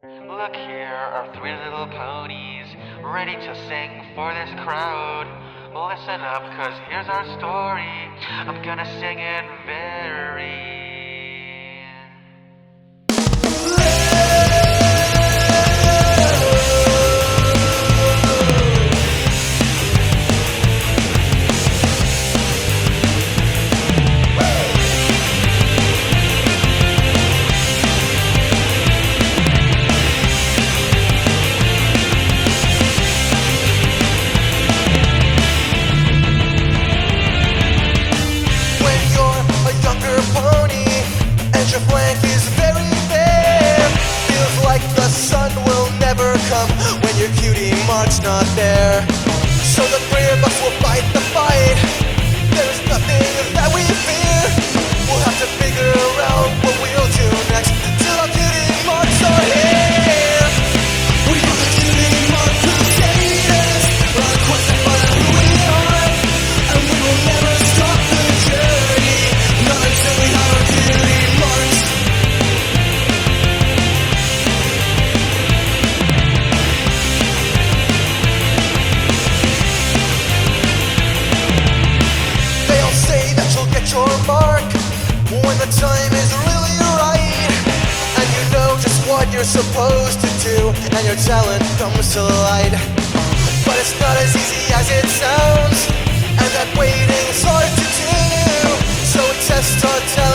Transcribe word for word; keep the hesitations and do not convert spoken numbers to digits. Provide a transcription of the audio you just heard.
Look, here are three little ponies, ready to sing for this crowd. Listen up, cause here's our story. I'm gonna sing it very your flank is very bare. Feels like the sun will never come when your cutie mark's not there. So the three of us will fight the fight. There's nothing that we fear. We'll have to figure out what we'll do next till our cutie marks are here. We are the cutie mark crusaders. We're on a quest to find out who we are, and we will never stop the journey, not until we have our cutie. Your mark when the time is really right, and you know just what you're supposed to do, and your talent comes to light. But it's not as easy as it sounds, and that waiting is hard to do. So test our talent.